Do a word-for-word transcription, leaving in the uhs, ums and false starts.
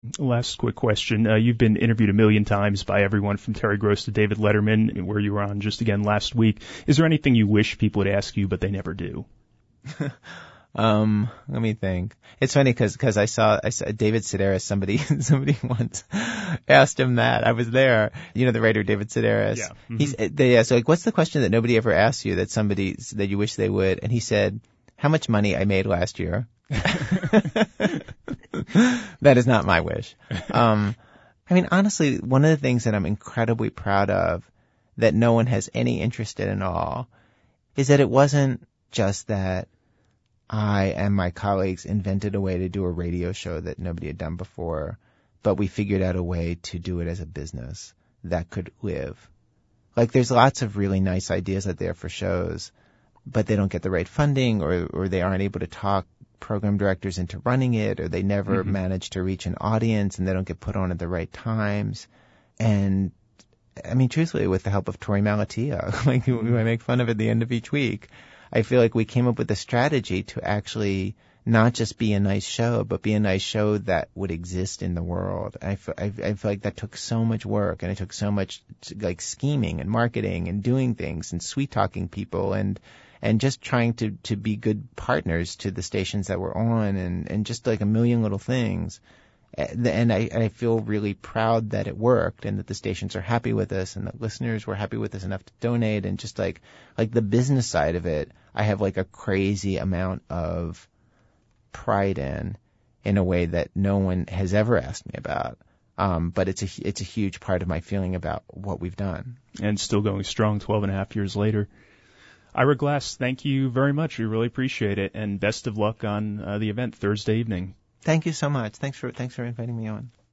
Last quick question. Uh, you've been interviewed a million times by everyone from Terry Gross to David Letterman, where you were on just again last week. Is there anything you wish people would ask you, but they never do? Um, let me think. It's funny because cause I saw I saw David Sedaris. Somebody somebody once asked him that. I was there. You know the writer David Sedaris. Yeah. Mm-hmm. He's they asked like, what's the question that nobody ever asks you that somebody that you wish they would? And he said, how much money I made last year. That is not my wish. Um, I mean, honestly, one of the things that I'm incredibly proud of that no one has any interest in at all is that it wasn't just that I and my colleagues invented a way to do a radio show that nobody had done before, but we figured out a way to do it as a business that could live. Like, there's lots of really nice ideas out there for shows, but they don't get the right funding, or, or they aren't able to talk program directors into running it, or they never mm-hmm. manage to reach an audience, and they don't get put on at the right times. And, I mean, truthfully, with the help of Tori Malatia, like, who I make fun of at the end of each week, I feel like we came up with a strategy to actually not just be a nice show, but be a nice show that would exist in the world. I feel, I, I feel like that took so much work, and it took so much like scheming and marketing and doing things and sweet talking people and and just trying to, to be good partners to the stations that we're on, and, and just like a million little things. And I, I feel really proud that it worked, and that the stations are happy with us, and that listeners were happy with us enough to donate. And just like, like the business side of it, I have like a crazy amount of pride in, in a way that no one has ever asked me about. Um, but it's a, it's a huge part of my feeling about what we've done. And still going strong twelve and a half years later. Ira Glass, thank you very much. We really appreciate it. And best of luck on uh, the event Thursday evening. Thank you so much. Thanks for, thanks for inviting me on.